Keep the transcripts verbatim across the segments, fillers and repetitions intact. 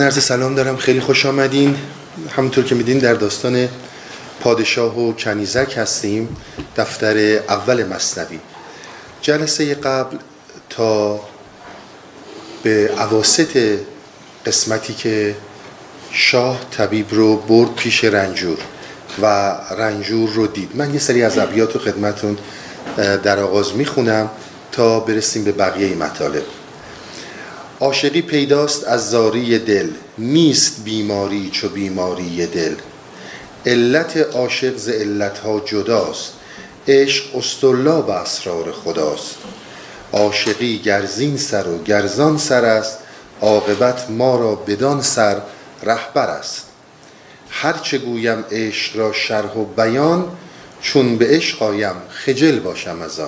من عرض سلام دارم، خیلی خوش آمدین. همونطور که میدین در داستان پادشاه و کنیزک هستیم، دفتر اول مثنوی. جلسه قبل تا به اواسط قسمتی که شاه طبیب رو برد پیش رنجور و رنجور رو دید، من یه سری از ابیات رو خدمتون در آغاز میخونم تا برسیم به بقیه مطالب. عاشقی پیداست از زاری دل، نیست بیماری چو بیماری دل. علت عاشق ز علتها جداست، عشق اسطرلاب اسرار خداست. عاشقی گرزین سر و گرزان سر است، عاقبت ما را بدان سر رهبر است. هرچه گویم عشق را شرح و بیان، چون به عشق آیم خجل باشم از آن.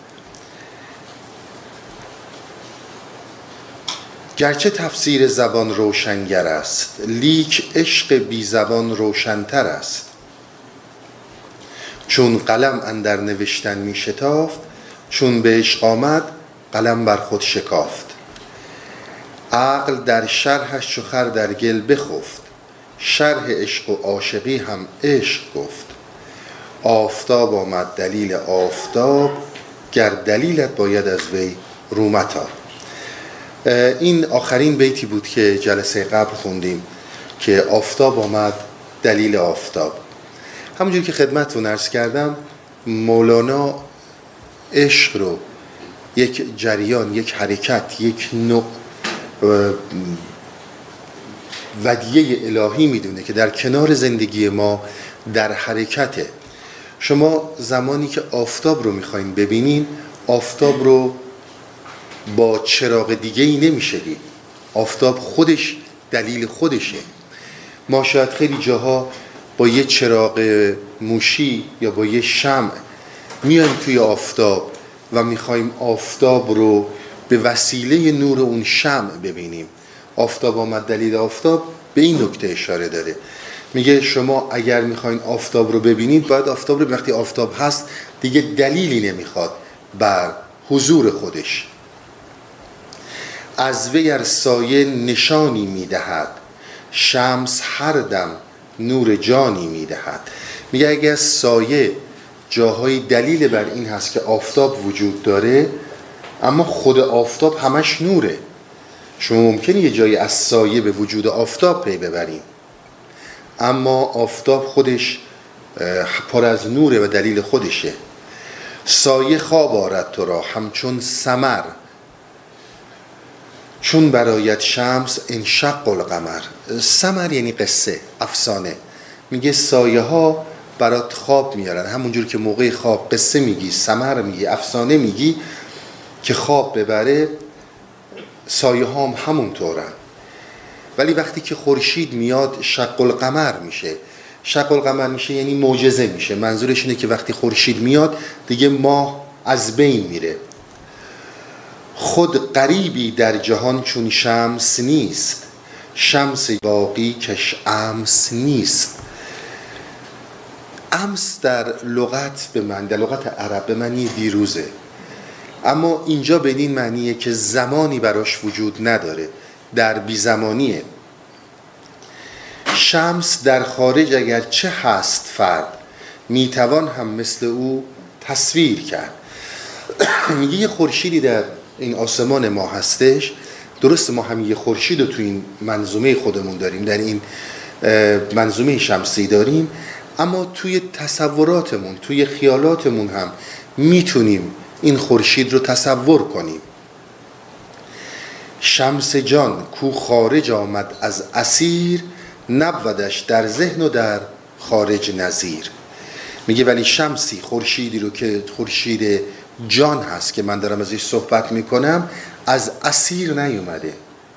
گرچه تفسیر زبان روشنگر است، لیک عشق بی زبان روشنتر است. چون قلم اندر نوشتن می شتافت، چون به عشق آمد قلم بر خود شکافت. عقل در شرحش چو خر در گل بخفت، شرح عشق و عاشقی هم عشق گفت. آفتاب آمد دلیل آفتاب، گر دلیلت باید از وی رومتا. این آخرین بیتی بود که جلسه قبل خوندیم که آفتاب آمد دلیل آفتاب. همونجور که خدمتتون عرض کردم، مولانا عشق رو یک جریان، یک حرکت، یک نوع ودیعه الهی میدونه که در کنار زندگی ما در حرکته. شما زمانی که آفتاب رو میخواین ببینین، آفتاب رو با چراغ دیگه ای نمیشه دید. آفتاب خودش دلیل خودشه. ما شاید خیلی جاها با یه چراغ موشی یا با یه شمع میایم توی آفتاب و میخوایم آفتاب رو به وسیله نور اون شمع ببینیم. آفتاب آمد دلیل آفتاب به این نکته اشاره داره. میگه شما اگر میخواین آفتاب رو ببینید، باید آفتاب رو وقتی آفتاب هست دیگه دلیلی نمیخواد بر حضور خودش. از وی ار سایه نشانی میدهد، شمس هر دم نور جانی میدهد. میگه اگر سایه جاهای دلیل بر این هست که آفتاب وجود داره، اما خود آفتاب همش نوره. شما ممکنه یه جایی از سایه به وجود آفتاب پی ببرین، اما آفتاب خودش پر از نوره و دلیل خودشه. سایه خواب آرد تو را همچون ثمر، چون برایت شمس انشق القمر. ثمر یعنی قصه، افسانه. میگه سایه ها برات خواب میارن، همونجور که موقع خواب قصه میگی، ثمر میگی، افسانه میگی که خواب ببره، سایه ها هم همونطورن. ولی وقتی که خورشید میاد شق القمر میشه. شق القمر میشه یعنی معجزه میشه. منظورش اینه که وقتی خورشید میاد دیگه ماه از بین میره. خود غریبی در جهان چون شمس نیست، شمس باقی کش امس نیست. امس در لغت به من، در لغت عرب به معنی دیروزه، اما اینجا بدین معنیه که زمانی براش وجود نداره، در بی زمانیه. شمس در خارج اگر چه هست فرد، میتوان هم مثل او تصویر کرد. میگه یه خورشیدی در این آسمان ما هستش. درست ما هم یه خورشید رو تو این منظومه خودمون داریم، در این منظومه شمسی داریم، اما توی تصوراتمون، توی خیالاتمون هم میتونیم این خورشید رو تصور کنیم. شمس جان کو خارج آمد از اسیر، نبودش در ذهن و در خارج نظیر. میگه ولی شمسی، خورشیدی رو که خورشید جان هست که من دارم ازش صحبت میکنم، از اسیر نیومده.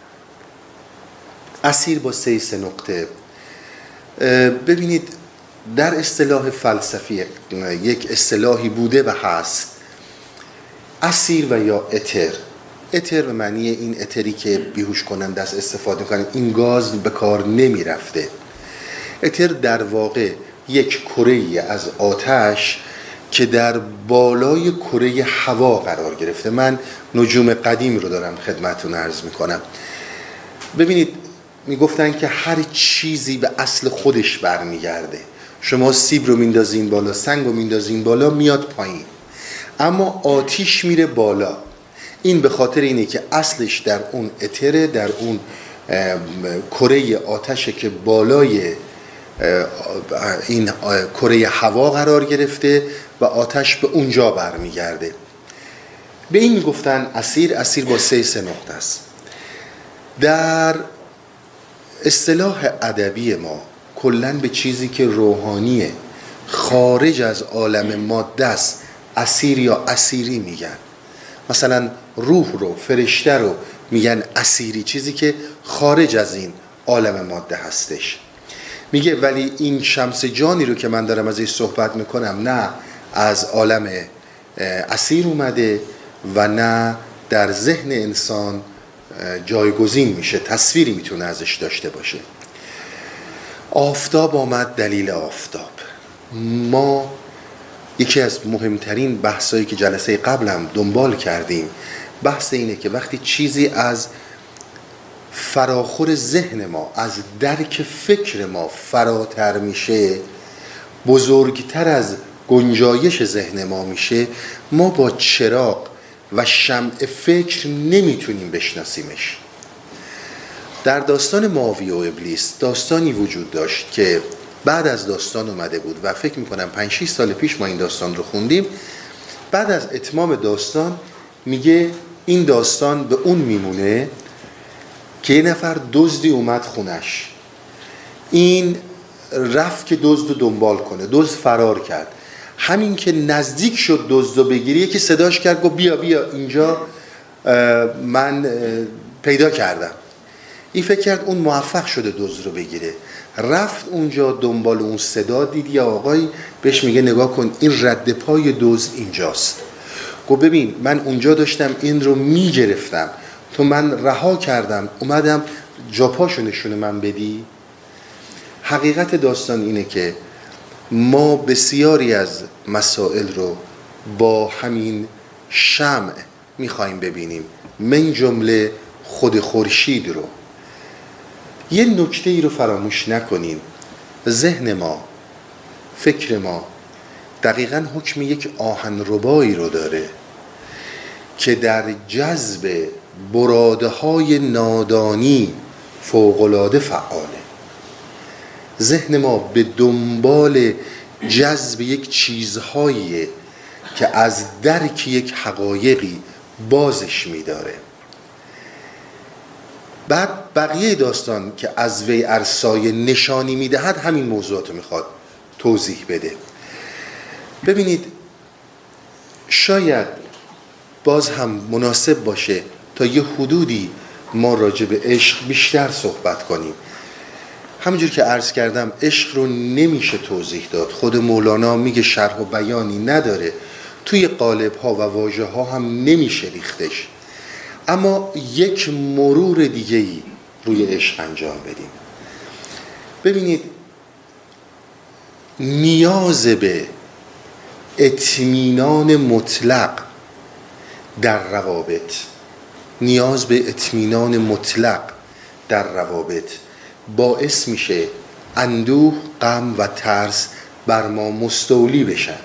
اسیر با سه سه نقطه. ببینید در اصطلاح فلسفی یک اصطلاحی بوده و هست، اسیر و یا اتر. اتر به معنی این اتری که بیهوش کننده است استفاده کنیم، این گاز به کار نمی رفته. اتر در واقع یک کره‌ای از آتش که در بالای کره هوا قرار گرفته. من نجوم قدیم رو دارم خدمتتون عرض میکنم. ببینید میگفتن که هر چیزی به اصل خودش برمیگرده. شما سیب رو میندازین بالا، سنگ رو میندازین بالا، میاد پایین. اما آتیش میره بالا. این به خاطر اینه که اصلش در اون اتره، در اون کره آتشه که بالای این کره هوا قرار گرفته و آتش به اونجا برمیگرده. به این میگفتن اسیر. اسیر با سه سه نقطه است. در اصطلاح ادبی ما کلن به چیزی که روحانیه، خارج از عالم ماده است، اسیر یا اسیری میگن. مثلا روح رو، فرشته رو میگن اسیری، چیزی که خارج از این عالم ماده هستش. میگه ولی این شمس جانی رو که من دارم ازش صحبت میکنم، نه از عالم اسیر اومده و نه در ذهن انسان جایگزین میشه، تصویری میتونه ازش داشته باشه. آفتاب آمد دلیل آفتاب. ما یکی از مهمترین بحثایی که جلسه قبلم دنبال کردیم بحث اینه که وقتی چیزی از فراخور ذهن ما، از درک فکر ما فراتر میشه، بزرگتر از گنجایش ذهن ما میشه، ما با چراغ و شمع فکر نمیتونیم بشناسیمش. در داستان ماویه و ابلیس داستانی وجود داشت که بعد از داستان اومده بود و فکر میکنم پنج شش سال پیش ما این داستان رو خوندیم. بعد از اتمام داستان میگه این داستان به اون میمونه که یه نفر دزدی اومد خونش. این رفت که دزد رو دنبال کنه. دزد فرار کرد. همین که نزدیک شد دزد رو بگیره، یکی صداش کرد گفت بیا بیا اینجا، من پیدا کردم. این فکر کرد اون موفق شده دزد رو بگیره. رفت اونجا دنبال اون صدا، دید یه آقایی بهش میگه نگاه کن این رد پای دزد اینجاست. گفت ببین من اونجا داشتم این رو میگرفتم، تو من رها کردم اومدم جا پاشو نشون من بدی. حقیقت داستان اینه که ما بسیاری از مسائل رو با همین شمع میخوایم ببینیم، من جمله خود خورشید رو. یه نکته ای رو فراموش نکنین، ذهن ما، فکر ما دقیقاً حکم یک آهنربایی رو داره که در جذب براده های نادانی فوق‌العاده فعاله. ذهن ما به دنبال جذب یک چیزهاییه که از درک یک حقایقی بازش می‌داره. بعد بقیه داستان که از وی ارسای نشانی میدهد همین موضوعات رو میخواد توضیح بده. ببینید شاید باز هم مناسب باشه تا یه حدودی ما راجع به عشق بیشتر صحبت کنیم. همونجور که عرض کردم عشق رو نمیشه توضیح داد. خود مولانا میگه شرح و بیانی نداره، توی قالب ها و واژه ها هم نمیشه ریختش. اما یک مرور دیگه‌ای روی عشق انجام بدیم. ببینید نیاز به اطمینان مطلق در روابط، نیاز به اطمینان مطلق در روابط باعث میشه اندوه، غم و ترس بر ما مستولی بشن.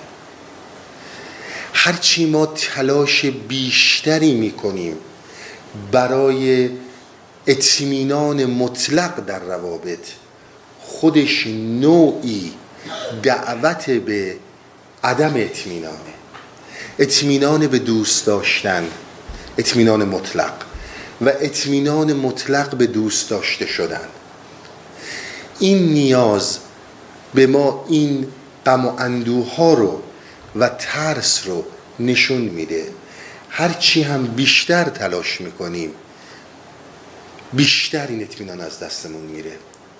هرچی ما تلاش بیشتری میکنیم برای اطمینان مطلق در روابط، خودش نوعی دعوت به عدم اطمینانه. اطمینان به دوست داشتن، اطمینان مطلق، و اطمینان مطلق به دوست داشته شدن. این نیاز به ما این غم و اندوه ها رو و ترس رو نشون میده. هرچی هم بیشتر تلاش میکنیم بیشتر این اطمینان از دستمون میره.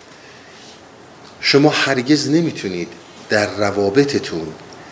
شما هرگز نمیتونید در روابطتون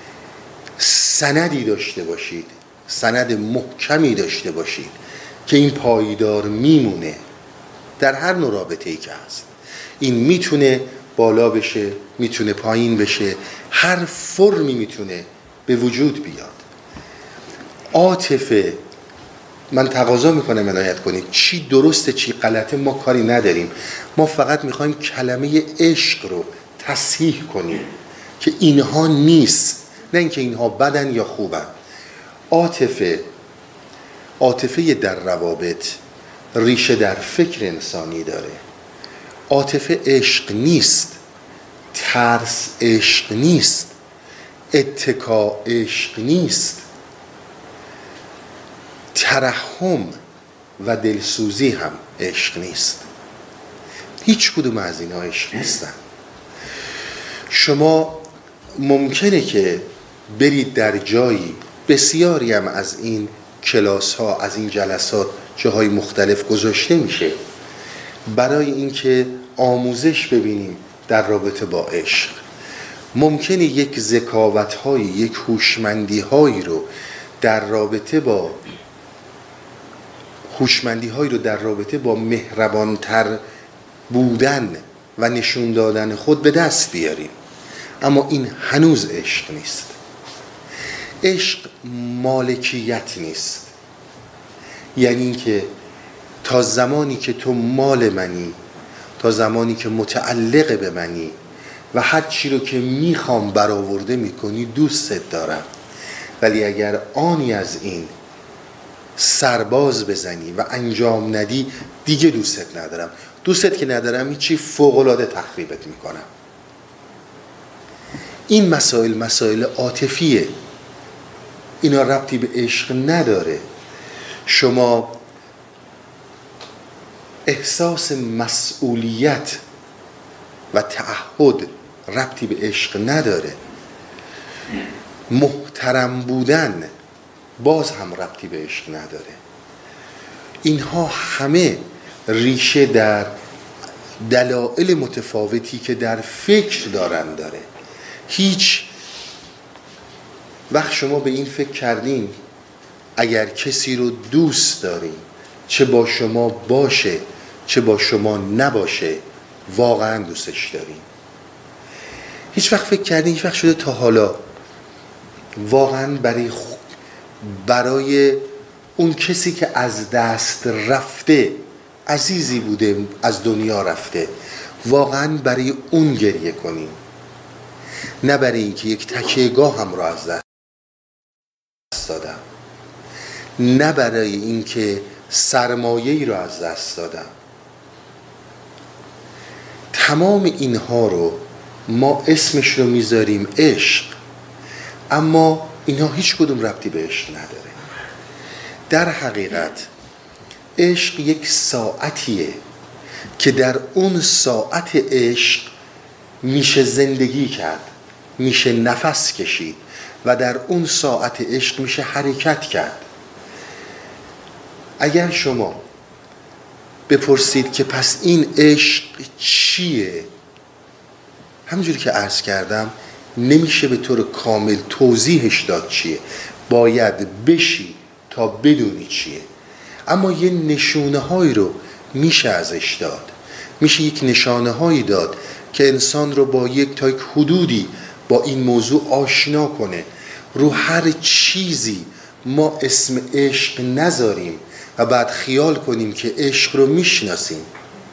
سندی داشته باشید، سند محکمی داشته باشید که این پایدار میمونه در هر نوع رابطه‌ای که هست. این میتونه بالا بشه، میتونه پایین بشه، هر فرمی میتونه به وجود بیاد. عاطفه من تقاضا میکنم عنایت کنید، چی درسته چی غلطه ما کاری نداریم، ما فقط میخوایم کلمه عشق رو تصحیح کنیم که اینها نیست، نه اینکه اینها بدن یا خوبن. عاطفه عاطفه در روابط ریشه در فکر انسانی داره. عاطفه عشق نیست، ترس عشق نیست، اتکا عشق نیست، ترحم و دلسوزی هم عشق نیست. هیچ کدوم از اینا عشق نیستن. شما ممکنه که برید در جایی، بسیاری هم از این کلاس ها، از این جلسات جاهای مختلف گذاشته میشه برای اینکه آموزش ببینیم در رابطه با عشق. ممکنه یک ذکاوت هایی، یک هوشمندی هایی رو در رابطه با هوشمندی هایی رو در رابطه با مهربانتر بودن و نشون دادن خود به دست بیاریم، اما این هنوز عشق نیست. عشق مالکیت نیست، یعنی اینکه تا زمانی که تو مال منی، تا زمانی که متعلق به منی و هر چی رو که میخوام برآورده میکنی دوستت دارم، ولی اگر آنی از این سرباز بزنی و انجام ندی دیگه دوستت ندارم. دوستت که ندارم هیچی، فوق‌العاده تخریبت میکنم. این مسائل مسائل عاطفیه، اینا ربطی به عشق نداره. شما احساس مسئولیت و تعهد ربطی به عشق نداره. محترم بودن باز هم ربطی به عشق نداره. اینها همه ریشه در دلایل متفاوتی که در فکر دارن داره. هیچ وقت شما به این فکر کردین اگر کسی رو دوست دارین، چه با شما باشه چه با شما نباشه، واقعا دوستش دارین؟ هیچ وقت فکر کردین، هیچ وقت شده تا حالا واقعا برای برای اون کسی که از دست رفته، عزیزی بوده از دنیا رفته، واقعا برای اون گریه کنیم، نه برای اینکه یک تکیه‌گاه هم رو از دست دادم، نه برای اینکه سرمایه‌ای رو از دست دادم. تمام اینها رو ما اسمش رو میذاریم عشق، اما اینها هیچ کدوم ربطی به عشق نداره. در حقیقت عشق یک ساعتیه که در اون ساعت عشق میشه زندگی کرد، میشه نفس کشید و در اون ساعت عشق میشه حرکت کرد. اگر شما بپرسید که پس این عشق چیه، همونجوری که عرض کردم نمیشه به طور کامل توضیحش داد چیه، باید بشی تا بدونی چیه. اما یه نشونه هایی رو میشه ازش داد، میشه یک نشانه هایی داد که انسان رو با یک تا یک حدودی با این موضوع آشنا کنه. رو هر چیزی ما اسم عشق نذاریم و بعد خیال کنیم که عشق رو میشناسیم،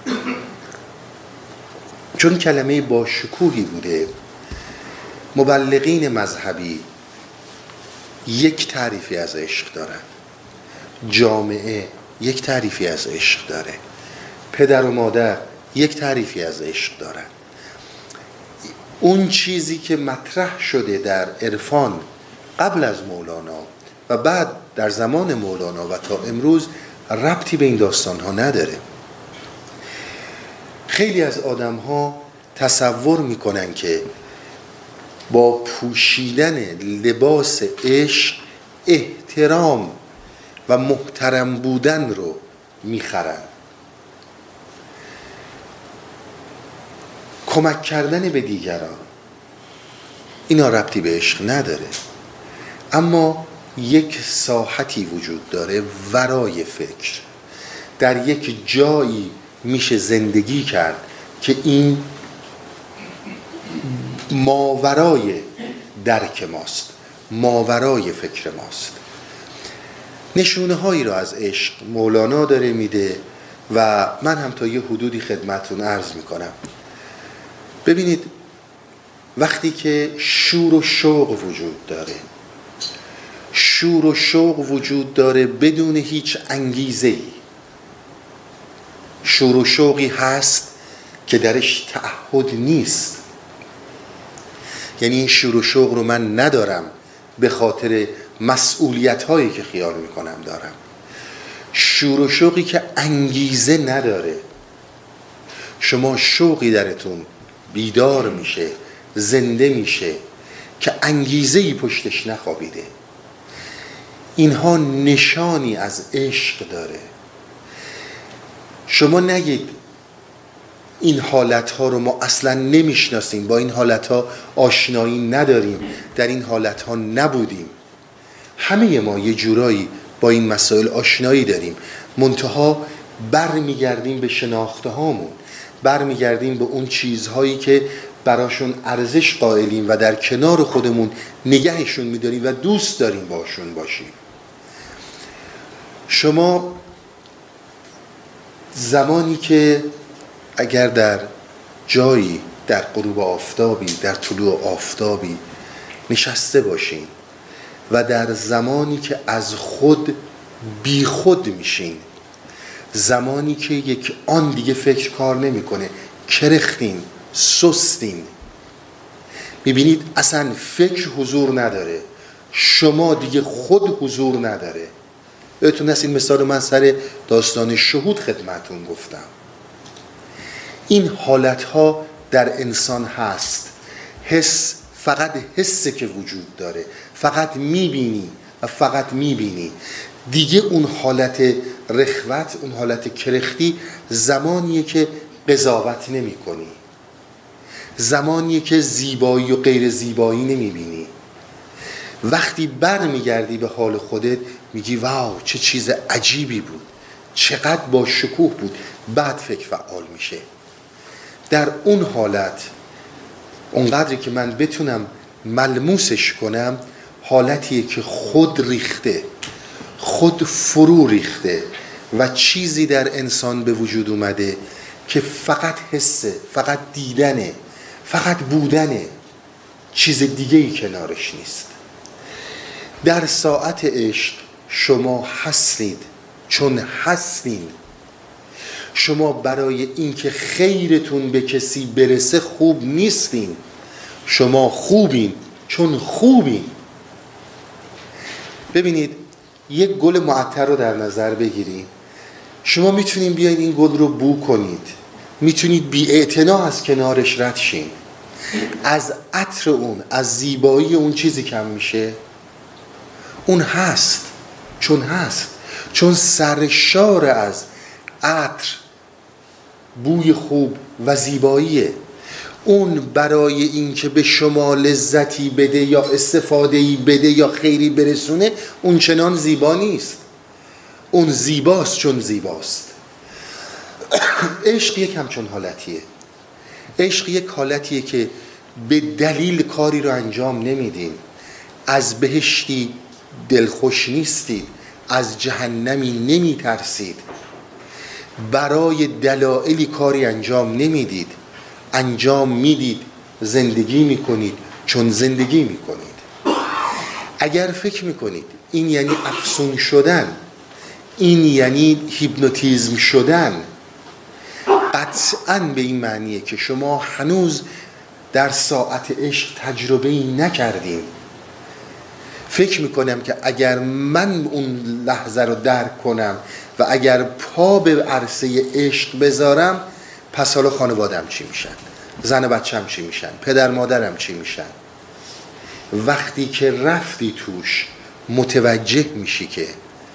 چون کلمه با شکوهی بوده. مبلغین مذهبی یک تعریفی از عشق دارن، جامعه یک تعریفی از عشق داره، پدر و مادر یک تعریفی از عشق دارن. اون چیزی که مطرح شده در عرفان قبل از مولانا و بعد در زمان مولانا و تا امروز ربطی به این داستان ها نداره. خیلی از آدم ها تصور میکنن که با پوشیدن لباس عشق احترام و محترم بودن رو میخرن. کمک کردن به دیگران، اینا ربطی به عشق نداره. اما یک ساحتی وجود داره ورای فکر، در یک جایی میشه زندگی کرد که این ماورای درک ماست، ماورای فکر ماست. نشونه هایی رو از عشق مولانا داره میده و من هم تا یه حدودی خدمتون عرض میکنم. ببینید وقتی که شور و شوق وجود داره، شور و شوق وجود داره بدون هیچ انگیزه‌ای، شور و شوقی هست که درش تعهد نیست، یعنی این شور و شوق رو من ندارم به خاطر مسئولیت هایی که خیال میکنم دارم. شور و شوقی که انگیزه نداره، شما شوقی درتون بیدار میشه، زنده میشه که انگیزه‌ای پشتش نخوابیده، اینها نشانی از عشق داره. شما نگید این حالتها رو ما اصلا نمیشناسیم، با این حالتها آشنایی نداریم، در این حالتها نبودیم. همه ما یه جورایی با این مسائل آشنایی داریم، منتها برمیگردیم به شناخته هامون، برمیگردیم به اون چیزهایی که براشون ارزش قائلیم و در کنار خودمون نگهشون میداریم و دوست داریم باشون باشیم. شما زمانی که اگر در جایی در غروب آفتابی، در طلوع آفتابی نشسته باشین و در زمانی که از خود بی خود میشین، زمانی که یک آن دیگه فکر کار نمیکنه، کرختین، سستین، میبینید اصلا فکر حضور نداره، شما دیگه خود حضور نداره. بهتون هست این مثال من سر داستان شهود خدمتون گفتم. این حالتها در انسان هست، حس، فقط حسه که وجود داره، فقط میبینی و فقط میبینی دیگه. اون حالت رخوت، اون حالت کرختی زمانیه که قضاوت نمی کنی، زمانیه که زیبایی و غیر زیبایی نمی بینی. وقتی بر میگردی به حال خودت میگی واو چه چیز عجیبی بود، چقدر با شکوه بود، بعد فکر فعال میشه. در اون حالت اونقدری که من بتونم ملموسش کنم، حالتیه که خود ریخته، خود فرو ریخته و چیزی در انسان به وجود اومده که فقط حسه، فقط دیدنه، فقط بودنه، چیز دیگه ای کنارش نیست. در ساعت عشق شما هستید چون هستین. شما برای اینکه خیرتون به کسی برسه خوب نیستین، شما خوبین چون خوبین. ببینید یک گل معطر رو در نظر بگیرید، شما میتونید بیاید این گل رو بو کنید، میتونید بی اعتنا از کنارش رد شین، از عطر اون، از زیبایی اون چیزی کم میشه؟ اون هست چون هست، چون سرشار از عطر، بوی خوب و زیباییه. اون برای این که به شما لذتی بده یا استفادهی بده یا خیری برسونه، اون چنان زیبا نیست. اون زیباست چون زیباست. عشق یک همچون حالتیه. عشق یک حالتیه که به دلیل کاری رو انجام نمیدین، از بهشتی دلخوش نیستید، از جهنمی نمی ترسید، برای دلایلی کاری انجام نمیدید، انجام میدید، زندگی میکنید چون زندگی میکنید. اگر فکر میکنید این یعنی افسون شدن، این یعنی هیپنوتیزم شدن، قطعاً به این معنیه که شما هنوز در ساعت عشق تجربه‌ای نکردین. فکر میکنم که اگر من اون لحظه رو درک کنم و اگر پا به عرصه عشق بذارم، پس حالا خانوادم چی میشن، زن و بچم چی میشن، پدر مادرم چی میشن. وقتی که رفتی توش متوجه میشی که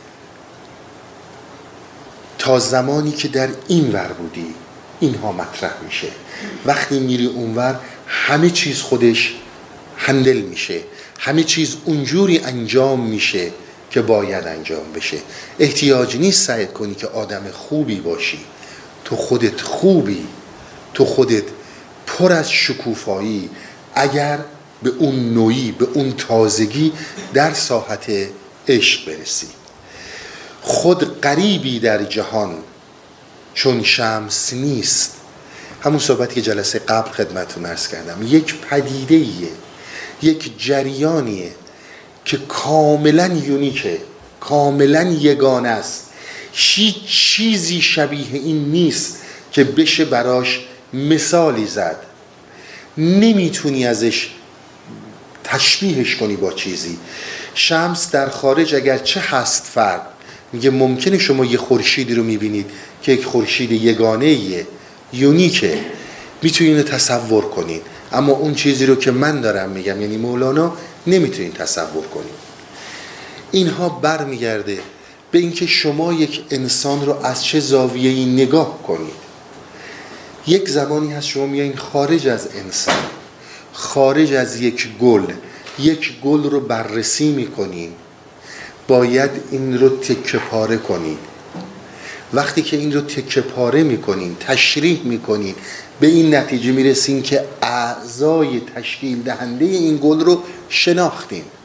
تا زمانی که در این ور بودی اینها مطرح میشه، وقتی میری اونور همه چیز خودش هندل میشه، همه چیز اونجوری انجام میشه که باید انجام بشه. احتیاج نیست سعی کنی که آدم خوبی باشی، تو خودت خوبی، تو خودت پر از شکوفایی اگر به اون نوعی، به اون تازگی در ساحت عشق برسی. خود غریبی در جهان چون شمس نیست. همون صحبتی که جلسه قبل خدمتتون عرض کردم، یک پدیده‌ایه، یک جریانیه که کاملا یونیکه، کاملا یگانه است. هیچ چیزی شبیه این نیست که بشه براش مثالی زد. نمیتونی ازش تشبیهش کنی با چیزی. شمس در خارج اگر چه هست فرد، میگه ممکنه شما یه خورشیدی رو میبینید که یک خورشید یگانه ایه، یونیکه، میتونید تصور کنید، اما اون چیزی رو که من دارم میگم یعنی مولانا نمیتونید تصور کنید. اینها برمیگرده به اینکه شما یک انسان رو از چه زاویه‌ای نگاه کنید. یک زمانی هست شما میایین خارج از انسان، خارج از یک گل، یک گل رو بررسی میکنین، باید این رو تکه پاره کنین. وقتی که این رو تکه پاره میکنین، تشریح میکنین، به این نتیجه میرسین که اعضای تشکیل دهنده این گل رو شناختین.